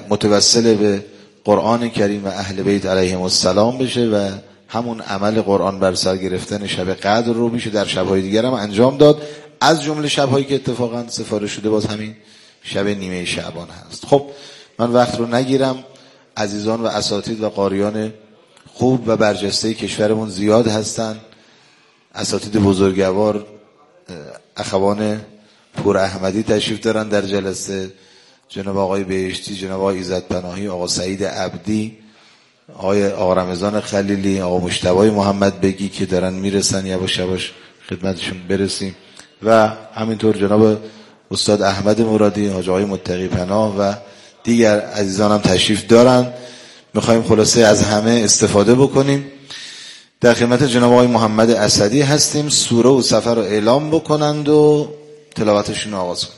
متوسل به قرآن کریم و اهل بیت علیهم السلام بشه و همون عمل قرآن بر سر گرفتن شب قدر رو میشه در شب‌های دیگر هم انجام داد، از جمله شب‌هایی که اتفاقا سفارش شده باز همین شب نیمه شعبان هست. خب من وقت رو نگیرم، عزیزان و اساتید و قاریان خوب و برجسته کشورمون زیاد هستن، اساتید بزرگوار، اخوان پور احمدی تشریف دارن در جلسه، جناب آقای بهشتی، جناب آقای عزت پناهی، آقا سعید عبدی، آقا رمضان خلیلی، آقا مجتبی محمد بگی که دارن میرسن، یواش یواش خدمتشون برسیم، و همینطور جناب استاد احمد مرادی، حاج آقای متقی پناه و دیگر عزیزان هم تشریف دارن. میخوایم خلاصه از همه استفاده بکنیم. در خدمت جناب آقای محمد اسدی هستیم، سوره و سفر رو اعلام بکنند و تلاوتشون رو آغاز کنند.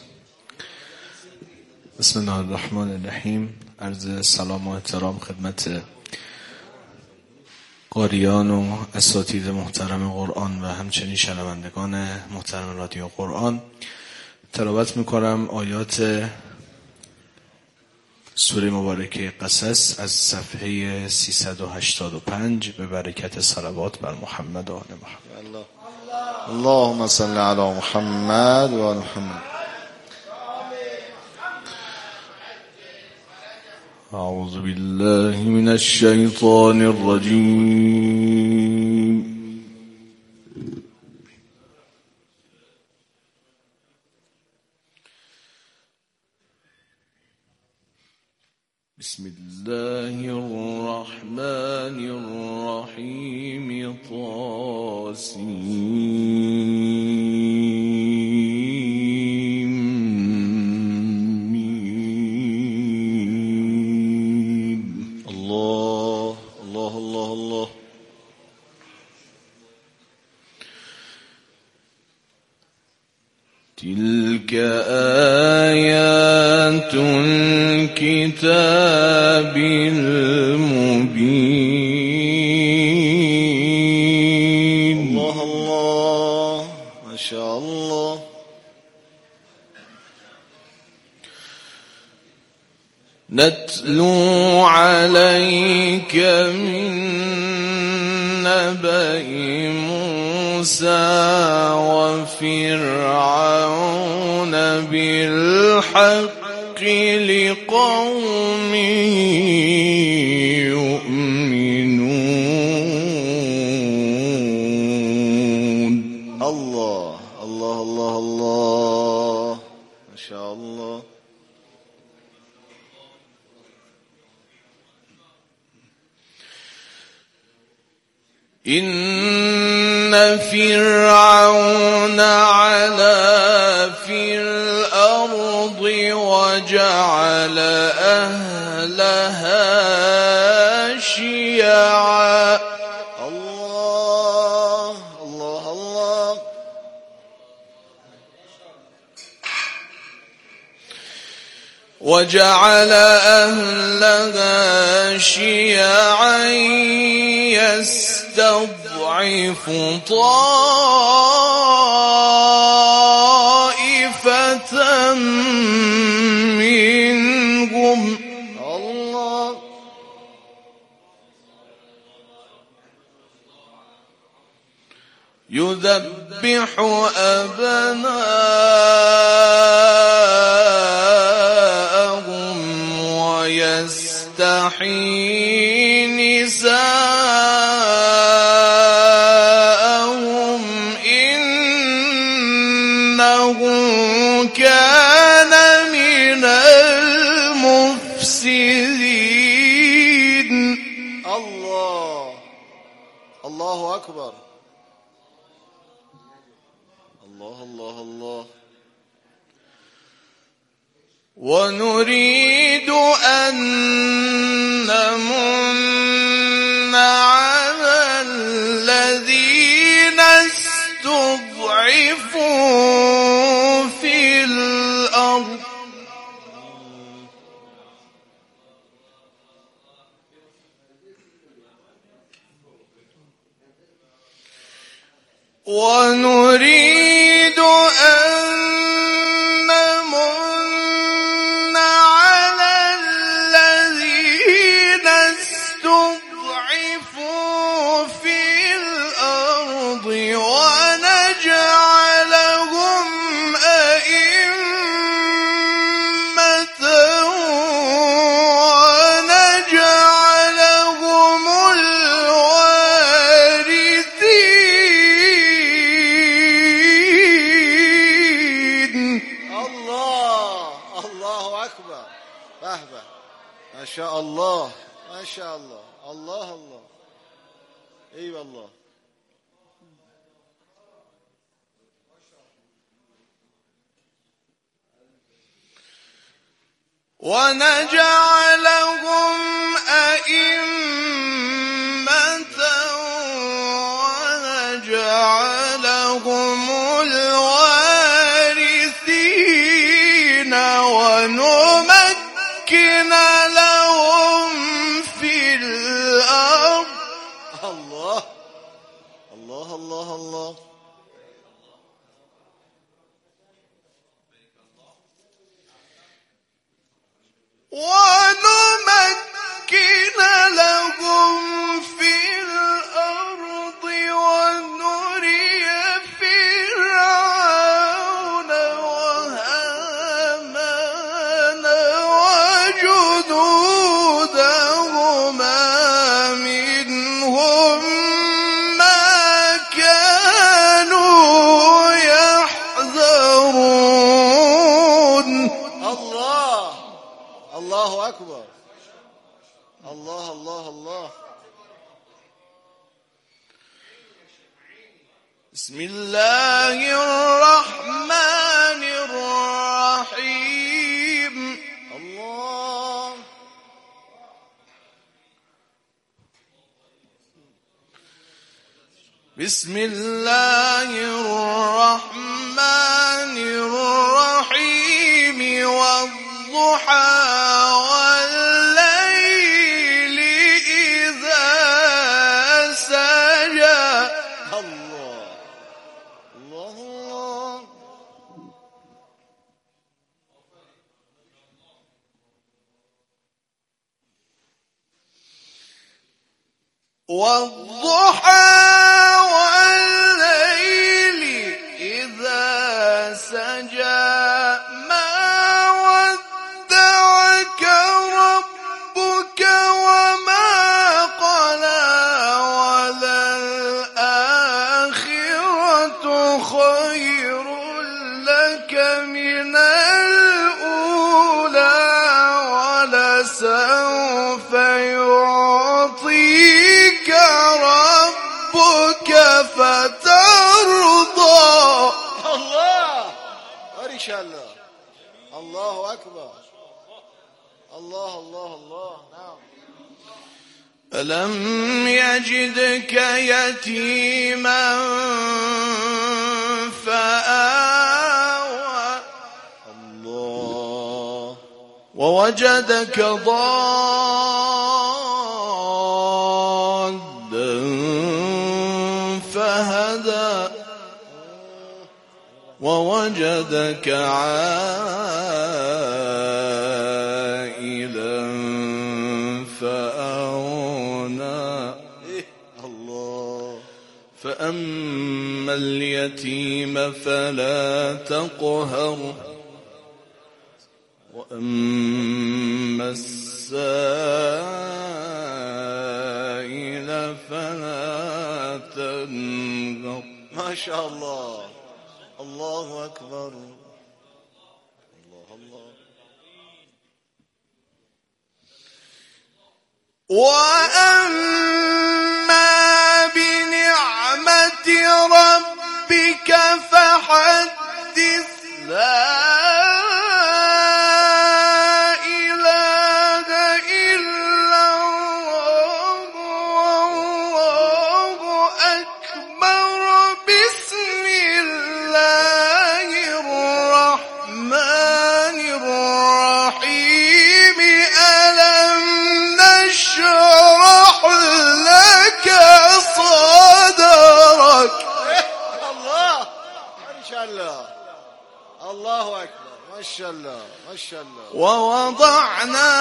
بسم الله الرحمن الرحیم. عرض سلام و احترام خدمت قاریان و اساتید محترم قرآن و همچنین شنوندگان محترم رادیو قرآن. تلاوت میکنم آیات سوره مبارکه قصص از صفحه 385 به برکت صلوات بر محمد و آل محمد. اللهم صل علی محمد و آل محمد. اعوذ بالله من الشیطان الرجیم. بسم الله الرحمن الرحیم. طاسیم. الله الله الله الله. تلك آيات الكتاب المبين. الله الله ما شاء الله. نتلو عليك من نبأ موسى وفرعون بالحق لقوم يؤمنون. الله الله الله الله ما شاء الله. إن فرعون علا في الأرض وجعل أهلها شيعا. الله الله الله. وجعل أهلها شيعا يستضعف طائفة منهم. الله يذبح أبناءهم ويستحيي نساءهم إنه كان من المفسدين. الله الله أكبر. الله الله الله. ونريد أن نمن على الذين استضعفوا في الأرض ونريد أن نمن على أكبر. به به، ما شاء الله ما شاء الله. الله الله، اي والله. ونجعلهم أئمة ونجعلهم الوارثين ونمكن لهم في الأرض. الله الله الله الله. ونمكن لهم في الأرض ونري فرعون وهامان وجنودهما منهم ما كانوا يحذرون. الله الله أكبر. الله الله الله. بسم الله الرحمن الرحيم. الله. بسم الله الرحمن الرحيم. والضحى والليل إذا سجى. الله الله الله. والضحى والليل إذا سجى. ما ودعك ربك وما قلى. وللآخرة خير لك من الأولى ولسوف يعطيك ربك فترضى. الله ما شاء الله. الله أكبر. الله الله الله. نعم. ألم يجدك يتيما فآوى. الله. ووجدك ضالا فهدى. ووجدك عائلا فأغنى. الله. فأما اليتيم فلا تقهر. وأما السائل فلا تنهر. ما شاء الله. الله أكبر. الله الله. وأما بنعمة ربك فحدث. لا إله إلا الله والله أكبر. بسم الله الرحمن الرحيم. ألم نشرح لك صدرك. الله ما شاء الله. الله أكبر. ما شاء الله ما شاء الله. ووضعنا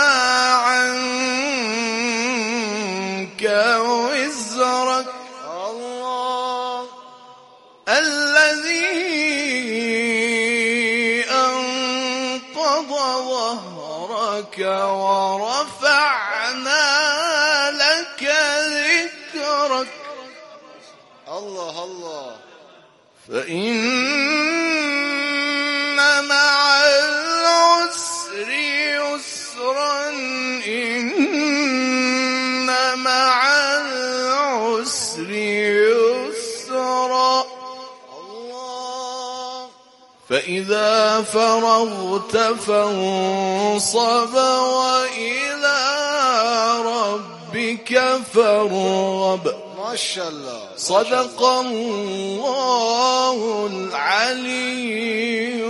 عنك وزرك الله. الذي أنقض ظهرك ورفعنا لك ذكرك. الله الله. فإن مع العسر عسرا إن مع العسر يسرا فإذا فرغت فانصب وإلى ربك فارغب ما شاء الله. صدق الله العلي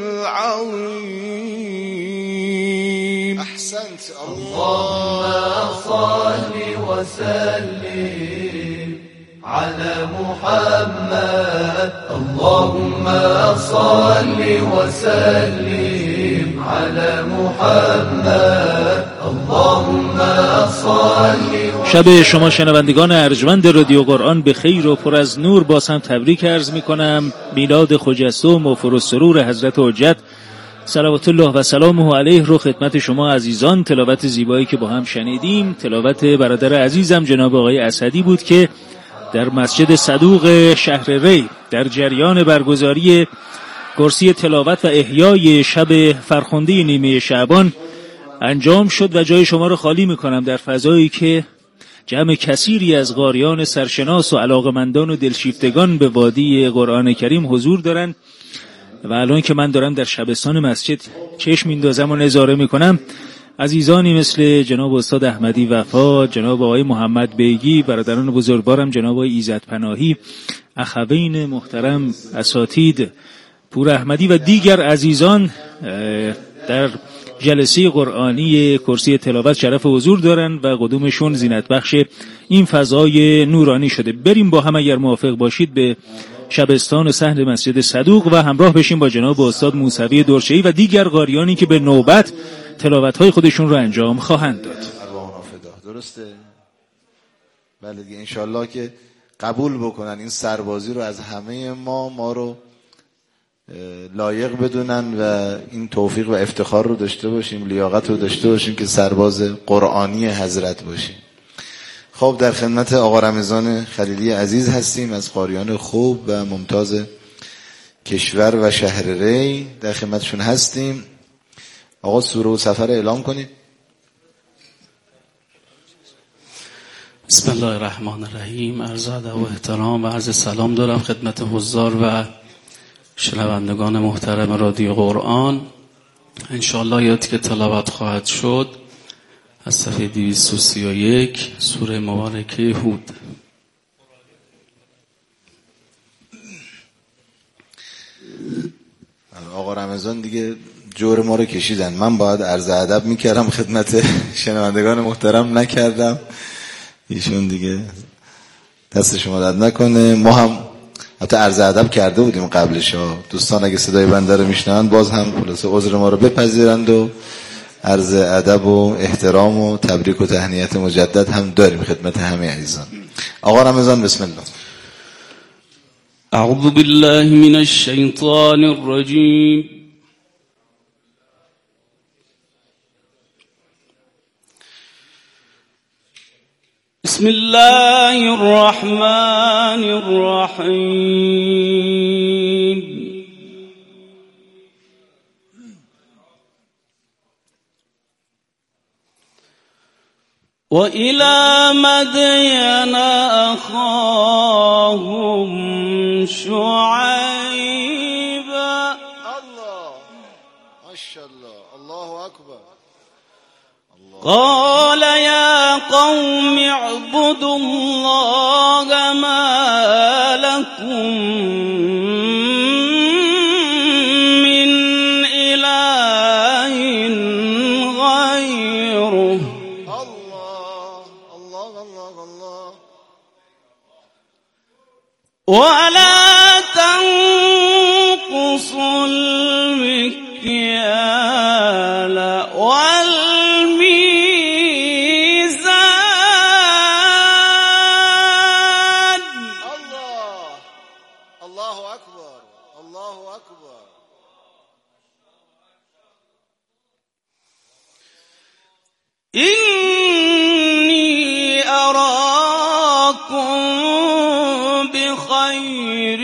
العظيم. أحسنت. اللهم صل وسلم على محمد. اللهم صل وسلم على محمد. اللهم صل. شب شما شنوندگان ارجمند رادیو قرآن به خیر و پر از نور. باز هم تبریک عرض می کنم میلاد خجسته و موفر السرور حضرت حجت صلوات الله و سلامه علیه رو خدمت شما عزیزان. تلاوت زیبایی که با هم شنیدیم تلاوت برادر عزیزم جناب آقای اسدی بود که در مسجد صدوق شهر ری در جریان برگزاری کرسی تلاوت و احیای شب فرخنده نیمه شعبان انجام شد و جای شما رو خالی میکنم در فضایی که جمع کثیری از قاریان سرشناس و علاقمندان و دلشیفتگان به وادی قرآن کریم حضور دارن و الان که من دارم در شبستان مسجد چشم میندازم و نظاره میکنم عزیزانی مثل جناب استاد احمدی وفا، جناب آقای محمد بیگی، برادران بزرگوارم جناب آقای ایزد پناهی، اخوین محترم اساتید پور احمدی و دیگر عزیزان در جلسه قرآنی کرسی تلاوت شرف حضور دارند و قدومشون زینت بخش این فضای نورانی شده. بریم با هم اگر موافق باشید به شبستان و صحن مسجد صدوق و همراه بشیم با جناب استاد موسوی درشهی و دیگر قاریانی که به نوبت تلاوت‌های خودشون رو انجام خواهند داد. درسته؟ بله دیگه انشالله که قبول بکنن این سربازی رو از همه ما رو لایق بدونن و این توفیق و افتخار رو داشته باشیم، لیاقت رو داشته باشیم که سرباز قرآنی حضرت باشیم. خب در خدمت آقا رمضان خلیلی عزیز هستیم از قاریان خوب و ممتاز کشور و شهر ری. در خدمتشون هستیم. آقا سوره و سفر اعلام کنید. بسم الله الرحمن الرحیم. عرض ادب و احترام و عرض سلام دارم خدمت حضار و شنوندگان محترم رادیو قرآن. انشاءالله یادی که تلاوت خواهد شد از صفحه 231 سوره مبارکه هود. آقا رمضان دیگه جور ما رو کشیدن. من باید عرض ادب میکردم خدمت شنوندگان محترم نکردم. ایشون دیگه دست شما درد نکنه. ما هم حتی عرض ادب کرده بودیم قبلش ها. دوستان اگه صدای بنده رو میشنوند باز هم خلاصه عذر ما رو بپذیرند و عرض ادب و احترام و تبریک و تهنیت مجدد هم داریم خدمت همه عزیزان. آقا رمضان بسم الله. اعوذ بالله من الشیطان الرجیم. بسم الله الرحمن الرحیم. وإلى مدين أخاهم شعيبا. الله ما شاء الله. الله أكبر. قال يا قوم اعبدوا الله ما لكم من إله غيره. ولا تنقصوا المكيال والميزان. الله أكبر. الله أكبر. إني أراكم بخير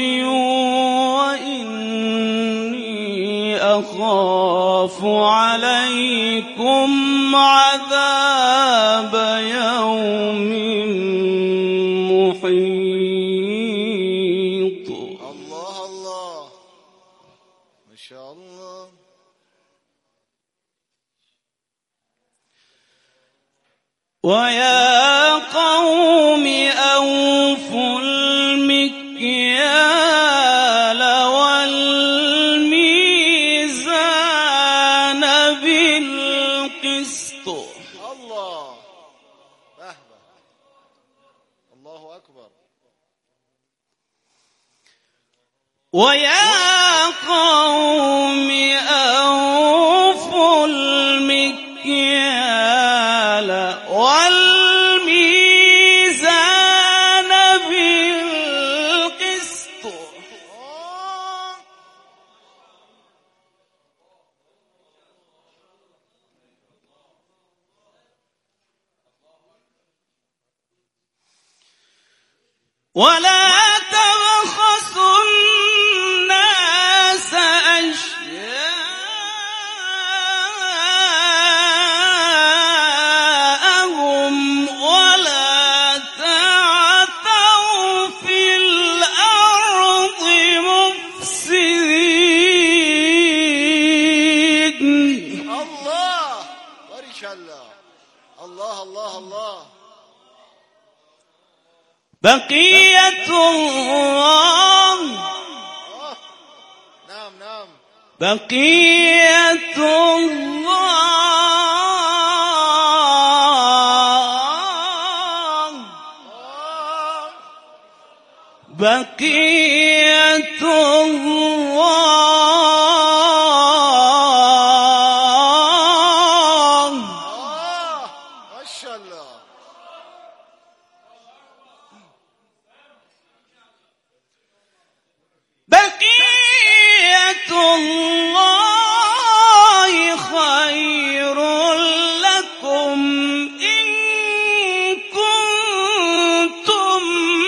وإني أخاف عليكم عليكم عذاب يوم محيط. الله الله ما شاء الله. ويا قوم أوفوا المكيال والميزان بالقسط. الله بهبه الله أكبر. ويا قوم أوفوا المكيال والميزان بالقسط. ولا تبخسوا الناس أشياءهم ولا تعثوا في الأرض مفسدين. الله بارك الله. الله الله الله. بقية الله نعم نعم. بقية الله بقية الله. ما شاء الله. بقية الله خير لكم إن كنتم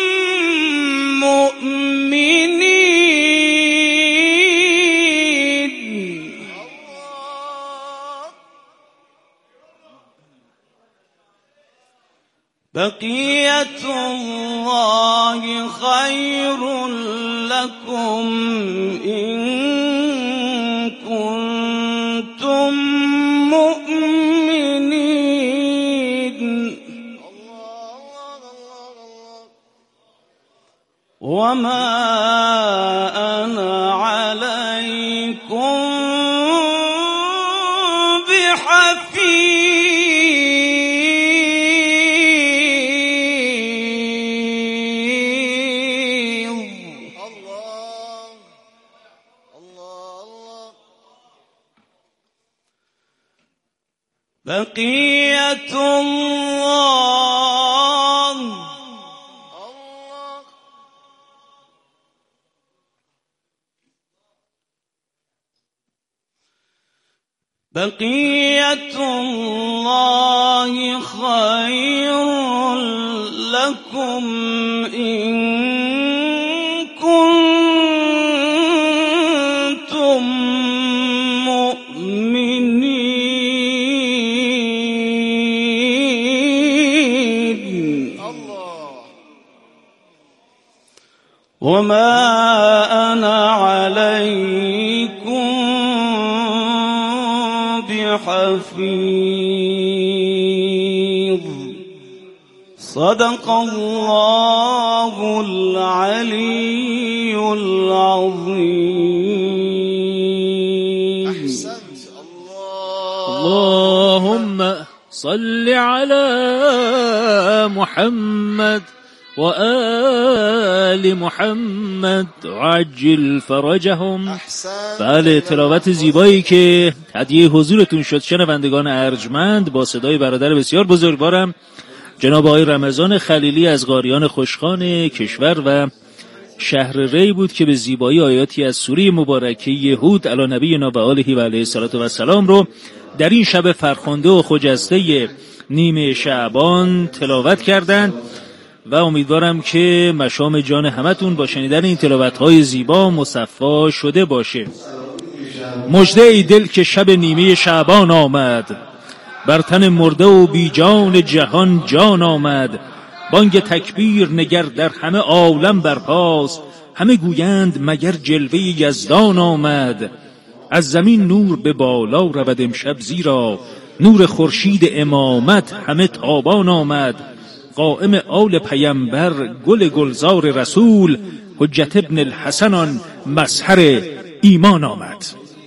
مؤمنين. بقية الله خير لكم إن كنتم مؤمنين. وما أنا عليكم بحفيظ. الله الله الله. بقية الله الله بقية الله خير لكم إن كنتم مؤمنين. الله. وما أنا عليكم بحفيظ. صدق الله العلي العظيم. أحسنت. الله. اللهم صل على محمد وآل محمد عجل فرجهم. أحسنت. بله، تلاوت زیبایی که هدیه حضورتون شد شنوندگان ارجمند با صدای برادر بسیار بزرگوارم جناب آقای رمضان خلیلی از قاریان خوشخان کشور و شهر ری بود که به زیبایی آیاتی از سوره مبارکه هود علی نبینا و آله و علیه الصلاة و السلام رو در این شب فرخنده و خجسته نیمه شعبان تلاوت کردند و امیدوارم که مشام جان همتون با شنیدن این تلاوت‌های زیبا مصفا شده باشه. مژده ای دل که شب نیمه شعبان آمد، بر تن مرده و بی جان جهان جان آمد. بانگ تکبیر نگر در همه عالم برپاست، همه گویند مگر جلوه یزدان آمد. از زمین نور به بالا رود امشب، زیرا نور خورشید امامت همه تابان آمد. قائم آل پیمبر گل گلزار رسول، حجت ابن الحسن آن مظهر ایمان آمد.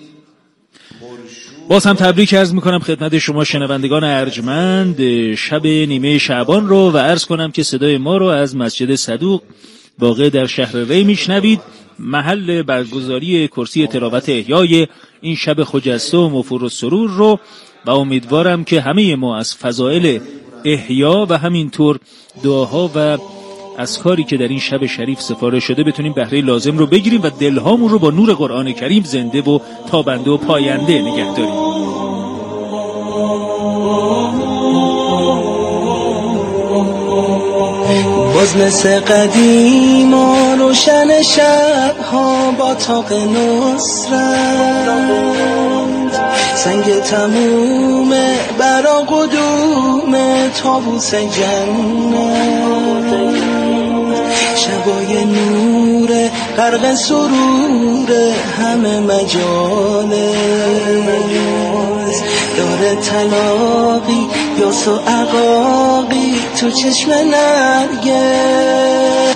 باز هم تبریک عرض میکنم خدمت شما شنوندگان ارجمند شب نیمه شعبان رو و عرض کنم که صدای ما رو از مسجد صدوق واقع در شهر ری میشنوید. محل برگزاری کرسی تلاوت احیای این شب خجسته و مفور السرور رو و امیدوارم که همه ما از فضائل احیا و همینطور دعاها و اذکاری که در این شب شریف سفارش شده بتونیم بهره لازم رو بگیریم و دلهامون رو با نور قرآن کریم زنده و تابنده و پاینده نگه داریم. باز مثل قدیم و روشن شبها با تاق نصرت، سنگ تموم برا قدوم طاووس جنت، شبای نور غرق سرور همه مجالس، داره طلاقی یاس و عقاقی تو چشم نرگس.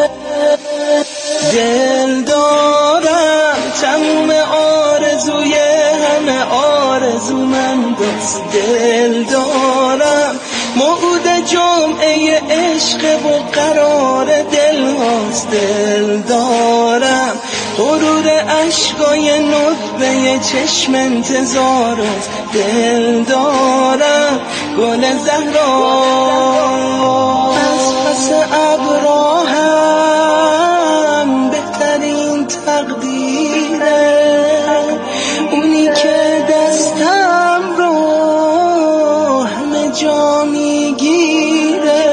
دل دارم تموم آرزوی همه آرزومنداست، دل دارم موعود جمعه عشق و قرار دل هاست، دل دارم غرور عشقای نطبه چشم انتظار است، دل دارم گل زهرا از پس ابرا هم بهترین تقدیره، اونی که دستم رو همه جا میگیره،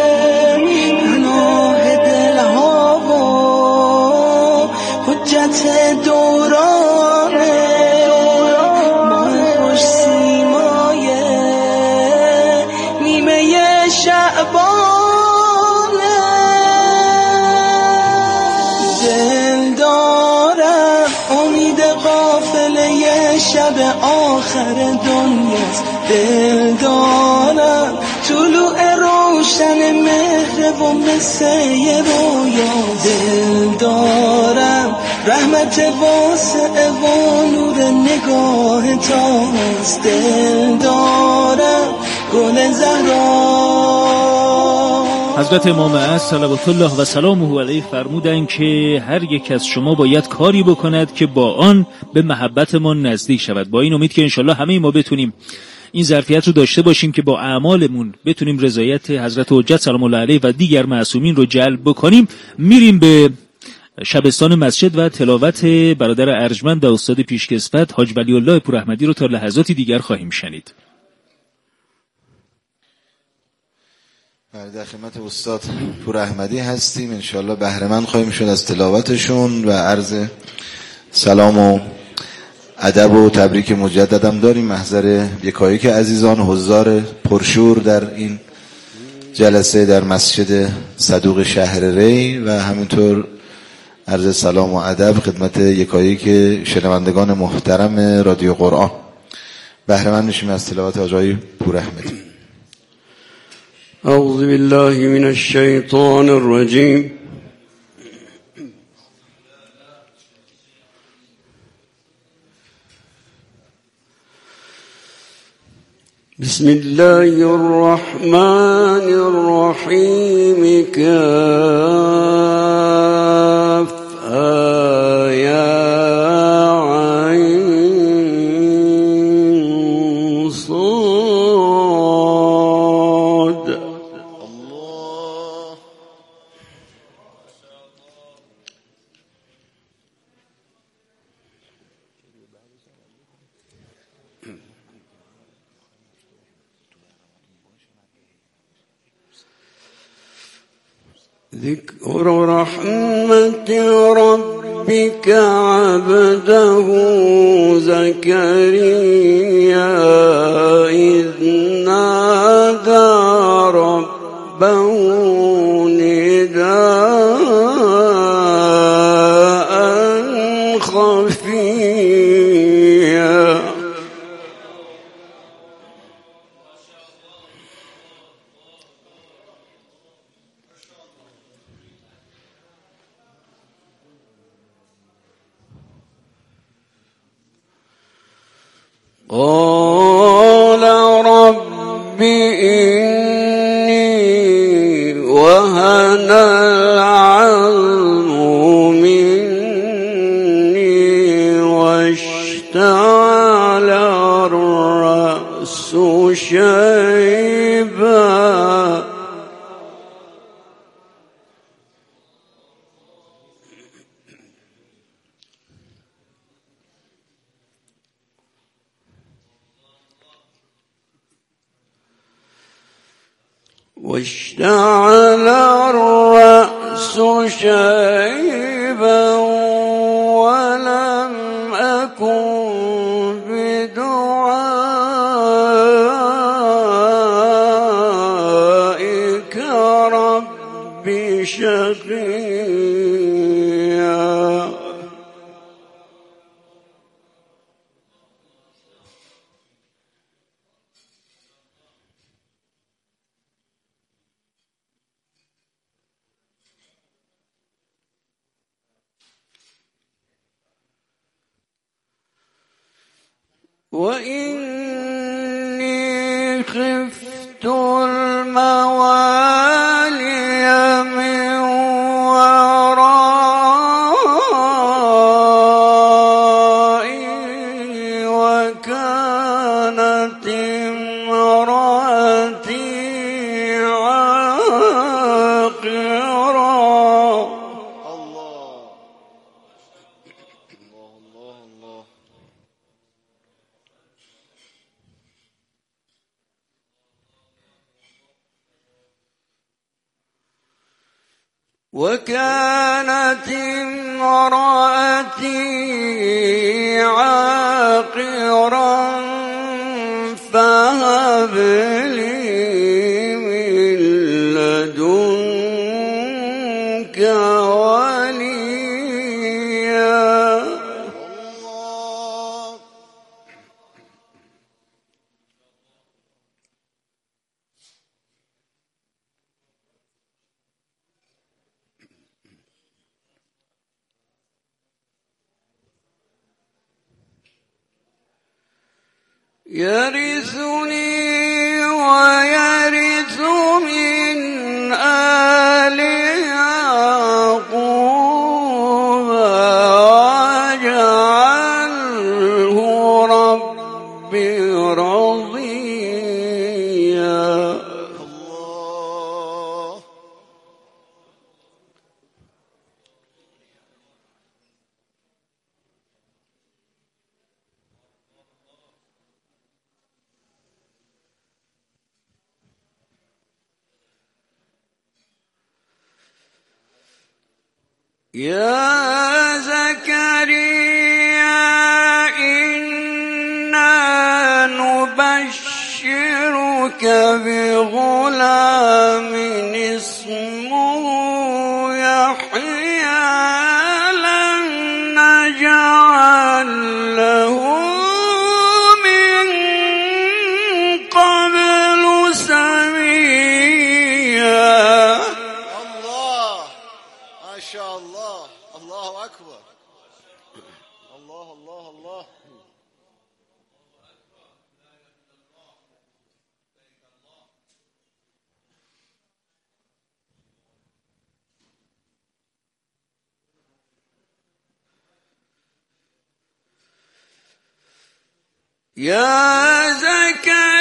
پناه دلها و حجت دورانه، ماه خوش سیمای نیمه شعبانه. دل دارم امید قافله شب آخر دنیاست، دل دارم طلوع روشن مهر و مثل رویا، دل دارم رحمت واسع و نور نگاه تاست، دل دارم گل زهرا. حضرت امام عصر صلوات الله و سلامه علیه فرمودند که هر یک از شما باید کاری بکند که با آن به محبت ما نزدیک شود. با این امید که انشالله همه ما بتونیم این ظرفیت رو داشته باشیم که با اعمالمون بتونیم رضایت حضرت حجت سلام الله علیه و دیگر معصومین رو جلب بکنیم. میریم به شبستان مسجد و تلاوت برادر ارجمند و استاد پیشکسوت حاج ولی الله پور احمدی رو تا لحظاتی دیگر خواهیم شنید. در خدمت استاد پور احمدی هستیم، انشاءالله بهره مند خواهیم شد از تلاوتشون و عرض سلام و ادب و تبریک مجددم داریم محضر یکایک عزیزان حضار پرشور در این جلسه در مسجد صدوق شهر ری و همینطور عرض سلام و ادب خدمت یکایک شنوندگان محترم رادیو قرآن. بهره مند میشیم از تلاوت آقای پور احمدی. اعوذ بالله من الشیطان الرجیم. بسم الله الرحمن الرحیم. کاف یا عین صاد. الله. ذكر رحمة ربك ربك عبده زكريا إذ نادى ربه نداء خفيا قال رب إني وهن العظم مني واشتعل الرأس شيبا واشتعل الرأس شيبا ولم أكن بدعائك رب شقيا وإني خفت الموالي من ورائي وكانت امرأتي عاقرا. وكانت امرأتي عاقرا فهب لي من لدنك وليا. يرثني ويرث من آل يعقوب واجعله رب رضيا. الله. يا زكريا إنا نبشرك بغلام اسمه يحيى لم نجعل له من قبل سميا. الله ما شاء الله. الله أكبر. الله الله الله. يا زكريا